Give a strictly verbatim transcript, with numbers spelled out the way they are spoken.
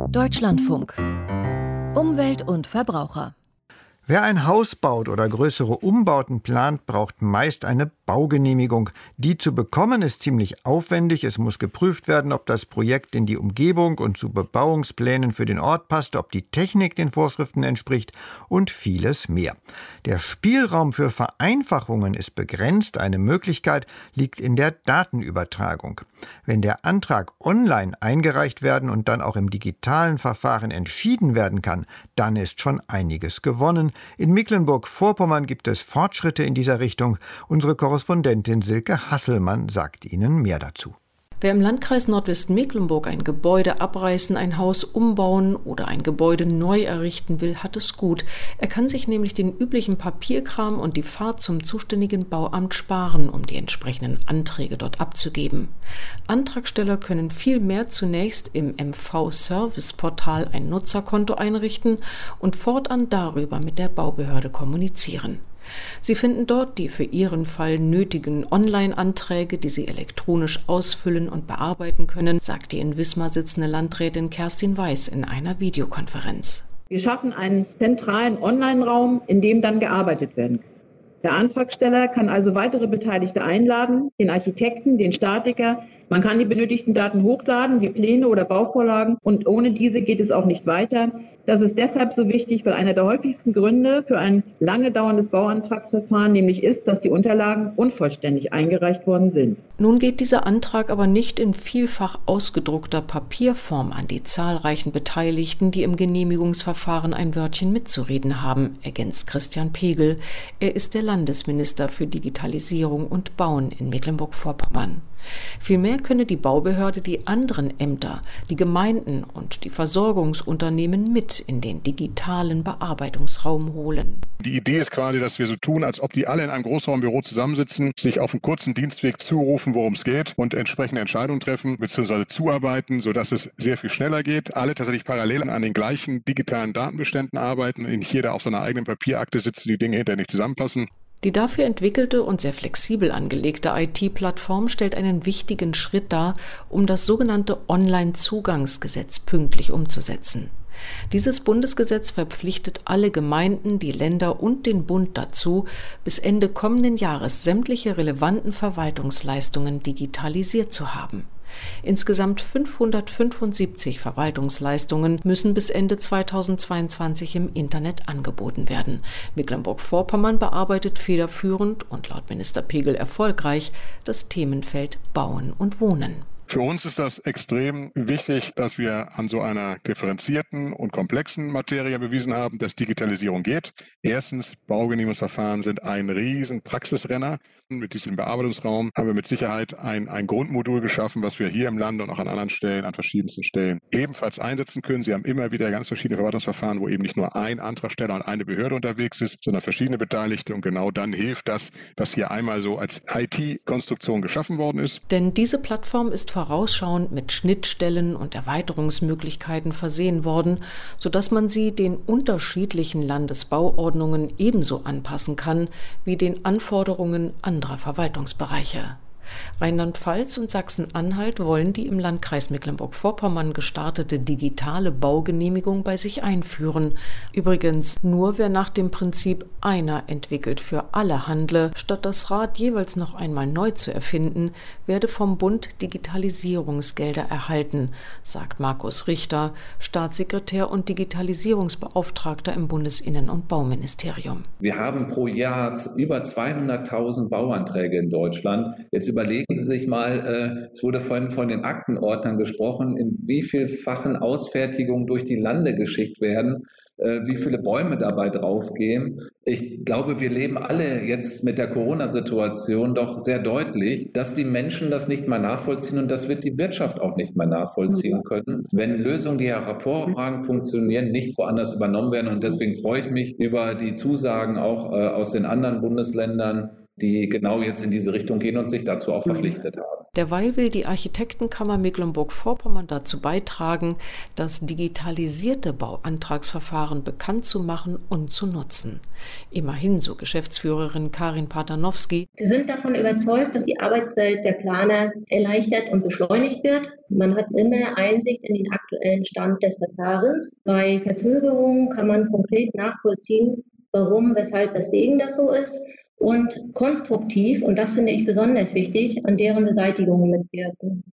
Deutschlandfunk. Umwelt und Verbraucher. Wer ein Haus baut oder größere Umbauten plant, braucht meist eine Baugenehmigung. Die zu bekommen ist ziemlich aufwendig. Es muss geprüft werden, ob das Projekt in die Umgebung und zu Bebauungsplänen für den Ort passt, ob die Technik den Vorschriften entspricht und vieles mehr. Der Spielraum für Vereinfachungen ist begrenzt. Eine Möglichkeit liegt in der Datenübertragung. Wenn der Antrag online eingereicht werden und dann auch im digitalen Verfahren entschieden werden kann, dann ist schon einiges gewonnen. In Mecklenburg-Vorpommern gibt es Fortschritte in dieser Richtung. Unsere Korrespondentin Silke Hasselmann sagt Ihnen mehr dazu. Wer im Landkreis Nordwestmecklenburg ein Gebäude abreißen, ein Haus umbauen oder ein Gebäude neu errichten will, hat es gut. Er kann sich nämlich den üblichen Papierkram und die Fahrt zum zuständigen Bauamt sparen, um die entsprechenden Anträge dort abzugeben. Antragsteller können vielmehr zunächst im M V-Service-Portal ein Nutzerkonto einrichten und fortan darüber mit der Baubehörde kommunizieren. Sie finden dort die für Ihren Fall nötigen Online-Anträge, die Sie elektronisch ausfüllen und bearbeiten können, sagt die in Wismar sitzende Landrätin Kerstin Weiß in einer Videokonferenz. Wir schaffen einen zentralen Online-Raum, in dem dann gearbeitet werden kann. Der Antragsteller kann also weitere Beteiligte einladen, den Architekten, den Statiker. Man kann die benötigten Daten hochladen, wie Pläne oder Bauvorlagen, und ohne diese geht es auch nicht weiter. Das ist deshalb so wichtig, weil einer der häufigsten Gründe für ein lange dauerndes Bauantragsverfahren nämlich ist, dass die Unterlagen unvollständig eingereicht worden sind. Nun geht dieser Antrag aber nicht in vielfach ausgedruckter Papierform an die zahlreichen Beteiligten, die im Genehmigungsverfahren ein Wörtchen mitzureden haben, ergänzt Christian Pegel. Er ist der Landesminister für Digitalisierung und Bauen in Mecklenburg-Vorpommern. Vielmehr könne die Baubehörde die anderen Ämter, die Gemeinden und die Versorgungsunternehmen mit in den digitalen Bearbeitungsraum holen. Die Idee ist quasi, dass wir so tun, als ob die alle in einem Großraumbüro zusammensitzen, sich auf einem kurzen Dienstweg zurufen, worum es geht und entsprechende Entscheidungen treffen bzw. zuarbeiten, sodass es sehr viel schneller geht. Alle tatsächlich parallel an den gleichen digitalen Datenbeständen arbeiten und nicht jeder auf seiner eigenen Papierakte sitzt und die Dinge hinterher nicht zusammenpassen. Die dafür entwickelte und sehr flexibel angelegte I T-Plattform stellt einen wichtigen Schritt dar, um das sogenannte Online-Zugangsgesetz pünktlich umzusetzen. Dieses Bundesgesetz verpflichtet alle Gemeinden, die Länder und den Bund dazu, bis Ende kommenden Jahres sämtliche relevanten Verwaltungsleistungen digitalisiert zu haben. Insgesamt fünfhundertfünfundsiebzig Verwaltungsleistungen müssen bis Ende zweitausendzweiundzwanzig im Internet angeboten werden. Mecklenburg-Vorpommern bearbeitet federführend und laut Minister Pegel erfolgreich das Themenfeld Bauen und Wohnen. Für uns ist das extrem wichtig, dass wir an so einer differenzierten und komplexen Materie bewiesen haben, dass Digitalisierung geht. Erstens, Baugenehmigungsverfahren sind ein riesen Praxisrenner. Mit diesem Bearbeitungsraum haben wir mit Sicherheit ein, ein Grundmodul geschaffen, was wir hier im Land und auch an anderen Stellen, an verschiedensten Stellen ebenfalls einsetzen können. Sie haben immer wieder ganz verschiedene Verwaltungsverfahren, wo eben nicht nur ein Antragsteller und eine Behörde unterwegs ist, sondern verschiedene Beteiligte. Und genau dann hilft das, was hier einmal so als I T-Konstruktion geschaffen worden ist. Denn diese Plattform ist vorausschauend mit Schnittstellen und Erweiterungsmöglichkeiten versehen worden, sodass man sie den unterschiedlichen Landesbauordnungen ebenso anpassen kann wie den Anforderungen anderer Verwaltungsbereiche. Rheinland-Pfalz und Sachsen-Anhalt wollen die im Landkreis Mecklenburg-Vorpommern gestartete digitale Baugenehmigung bei sich einführen. Übrigens nur wer nach dem Prinzip einer entwickelt für alle handle, statt das Rad jeweils noch einmal neu zu erfinden, werde vom Bund Digitalisierungsgelder erhalten, sagt Markus Richter, Staatssekretär und Digitalisierungsbeauftragter im Bundesinnen- und Bauministerium. Wir haben pro Jahr über zweihunderttausend Bauanträge in Deutschland. Jetzt überlegen Sie sich mal, es wurde vorhin von den Aktenordnern gesprochen, in wie vielfachen Ausfertigungen durch die Lande geschickt werden, wie viele Bäume dabei draufgehen. Ich glaube, wir leben alle jetzt mit der Corona-Situation doch sehr deutlich, dass die Menschen das nicht mehr nachvollziehen und das wird die Wirtschaft auch nicht mehr nachvollziehen können, wenn Lösungen, die hervorragend funktionieren, nicht woanders übernommen werden. Und deswegen freue ich mich über die Zusagen auch aus den anderen Bundesländern, die genau jetzt in diese Richtung gehen und sich dazu auch verpflichtet haben. Derweil will die Architektenkammer Mecklenburg-Vorpommern dazu beitragen, das digitalisierte Bauantragsverfahren bekannt zu machen und zu nutzen. Immerhin, so Geschäftsführerin Karin Patanowski. Wir sind davon überzeugt, dass die Arbeitswelt der Planer erleichtert und beschleunigt wird. Man hat immer Einsicht in den aktuellen Stand des Verfahrens. Bei Verzögerungen kann man konkret nachvollziehen, warum, weshalb, weswegen das so ist. Und konstruktiv, und das finde ich besonders wichtig, an deren Beseitigung mitwirken.